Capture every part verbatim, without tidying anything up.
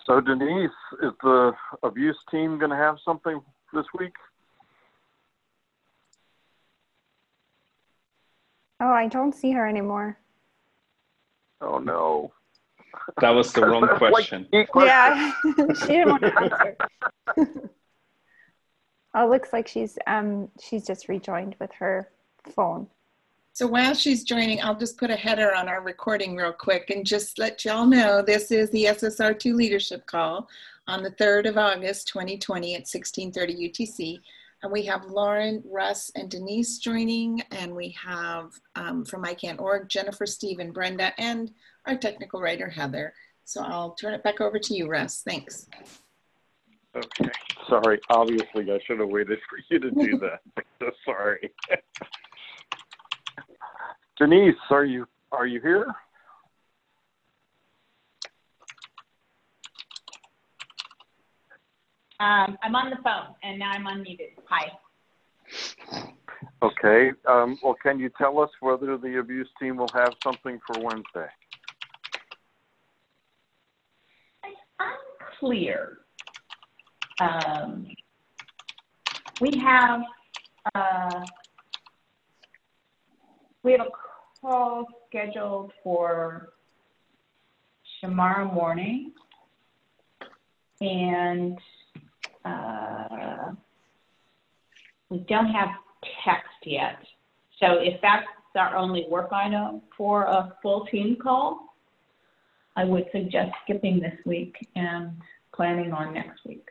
So Denise, is the abuse team going to have something this week? Oh, I don't see her anymore. Oh no. That was the wrong question. Like Yeah, she didn't want to answer. Oh, it looks like she's um she's just rejoined with her phone. So while she's joining, I'll just put a header on our recording real quick and just let y'all know this is the S S R two leadership call on the third of August, twenty twenty at sixteen thirty U T C. And we have Lauren, Russ, and Denise joining, and we have um, from I CAN dot org, Jennifer, Steve, and Brenda, and our technical writer, Heather. So I'll turn it back over to you, Russ. Thanks. Okay. Sorry. Obviously, I should have waited for you to do that. So sorry. Denise, are you are you here? Um, I'm on the phone, and now I'm unmuted. Hi. Okay. Um, well, can you tell us whether the abuse team will have something for Wednesday? It's unclear. Um, we have uh, we have a call scheduled for tomorrow morning, and uh, we don't have text yet. So if that's our only work item for a full team call, I would suggest skipping this week and planning on next week.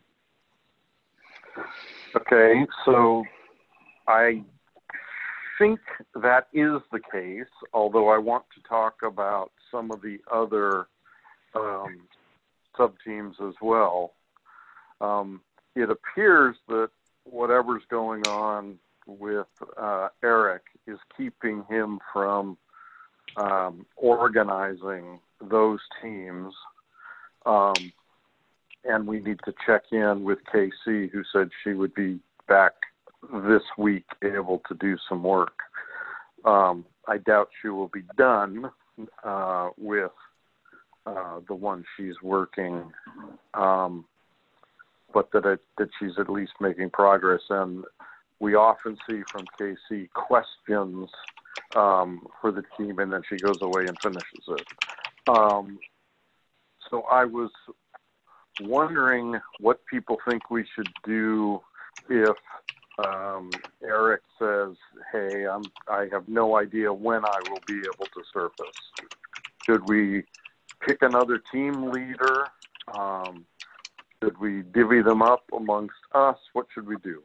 Okay, so I think that is the case, although I want to talk about some of the other um, sub-teams as well. Um, it appears that whatever's going on with uh, Eric is keeping him from um, organizing those teams. Um, and we need to check in with K C, who said she would be back this week able to do some work. Um, I doubt she will be done uh, with uh, the one she's working, um, but that it, that she's at least making progress. And we often see from K C questions um, for the team, and then she goes away and finishes it. Um, so I was wondering what people think we should do if um, Eric says, hey, I'm, I have no idea when I will be able to surface. Should we pick another team leader? Um, should we divvy them up amongst us? What should we do?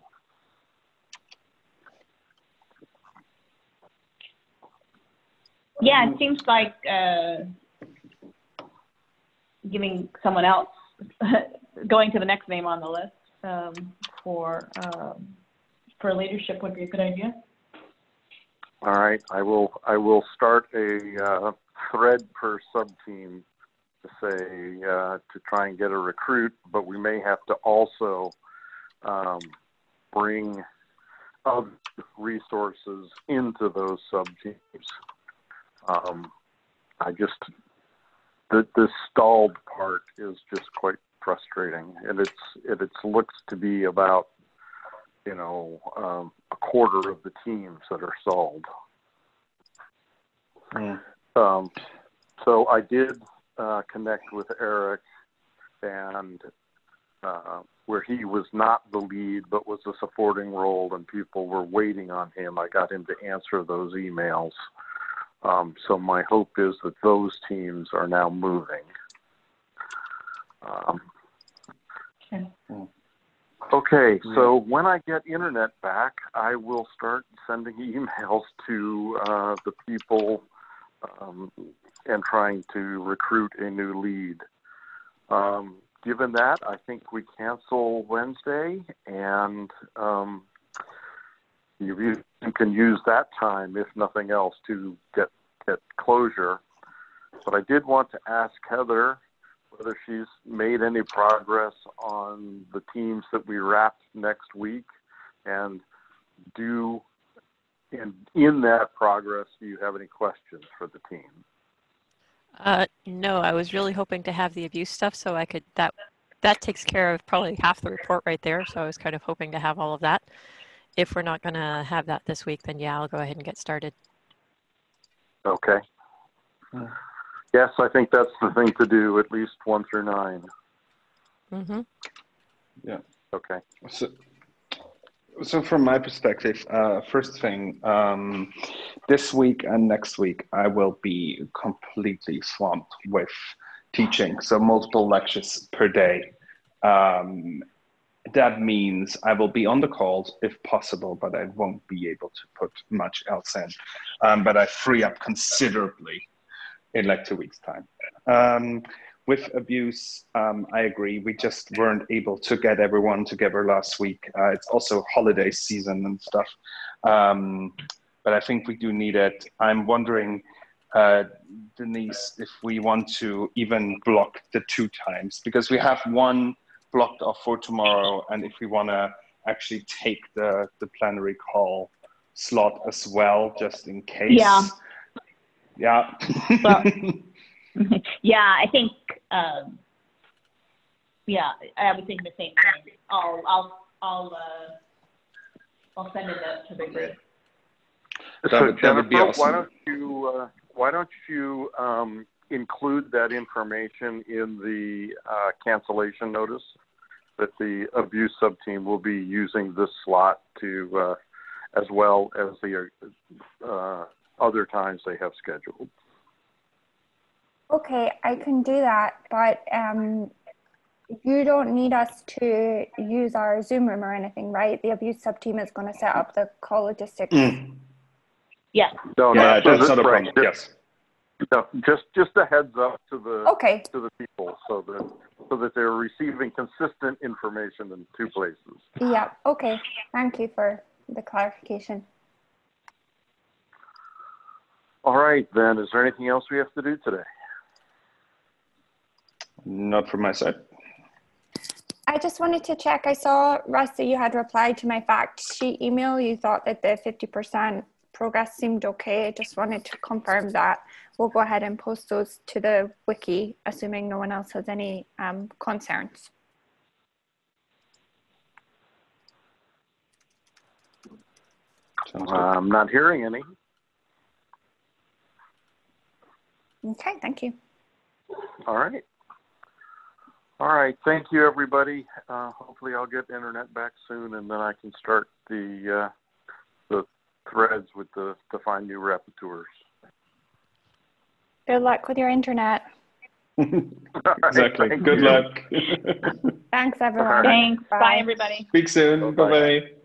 Yeah, it seems like uh, giving someone else, going to the next name on the list um, for um, for leadership would be a good idea. All right, I will. I will start a uh, thread per sub team to say uh, to try and get a recruit, but we may have to also um, bring other resources into those sub teams. Um, I just the the stalled part is just quite frustrating, and it's it it's looks to be about you know um, a quarter of the teams that are stalled. Yeah. Um, so I did uh, connect with Eric, and uh, where he was not the lead but was a supporting role, and people were waiting on him, I got him to answer those emails. Um, so my hope is that those teams are now moving. Um, Okay. okay, so when I get internet back, I will start sending emails to uh, the people um, and trying to recruit a new lead. Um, given that, I think we cancel Wednesday, and um, you, you can use that time, if nothing else, to get, get closure. But I did want to ask Heather whether she's made any progress on the teams that we wrap next week, and do in, in that progress, do you have any questions for the team? Uh, no, I was really hoping to have the abuse stuff so I could, that, that takes care of probably half the report right there. So I was kind of hoping to have all of that. If we're not going to have that this week, then yeah, I'll go ahead and get started. Okay. Yes, I think that's the thing to do, at least one through nine. Mm-hmm. Yeah. Okay. So, so from my perspective, uh, first thing, um, this week and next week, I will be completely swamped with teaching, so multiple lectures per day. Um, that means I will be on the calls if possible, but I won't be able to put much else in. Um, but I free up considerably in like two weeks' time. Um, with abuse, um, I agree. We just weren't able to get everyone together last week. Uh, it's also holiday season and stuff. Um, but I think we do need it. I'm wondering, uh, Denise, if we want to even block the two times, because we have one blocked off for tomorrow, and if we want to actually take the, the plenary call slot as well, just in case. Yeah. Yeah. Well, yeah, I think, um, yeah, I was thinking the same thing. I'll, I'll, I'll, uh, I'll send it out to the group. That So would, that would be Jennifer, awesome. why don't you uh, why don't you um, include that information in the uh, cancellation notice that the abuse subteam will be using this slot to, uh, as well as the uh, other times they have scheduled. Okay, I can do that, but um, you don't need us to use our Zoom room or anything, right? The abuse sub-team is going to set up the call logistics. Mm. Yeah. No, Yeah, not for that's this, not a right, problem. just, Yes. no, just just a heads up to the Okay, to the people, so that so that they're receiving consistent information in two places. yeah, okay. Thank you for the clarification. All right, then. Is there anything else we have to do today? Not from my side. I just wanted to check. I saw, Russ, that you had replied to my fact sheet email. You thought that the fifty percent progress seemed okay. I just wanted to confirm that. We'll go ahead and post those to the wiki, assuming no one else has any um, concerns. Sounds Uh, good. I'm not hearing any. Okay, thank you. All right. All right. Thank you, everybody. Uh, hopefully, I'll get internet back soon, and then I can start the uh, the threads with the to find new rapporteurs. Good luck with your internet. Exactly. Thank Good you. luck. Thanks, everyone. All right. Thanks. Bye, Bye. everybody. Speak soon. Bye-bye. Bye-bye.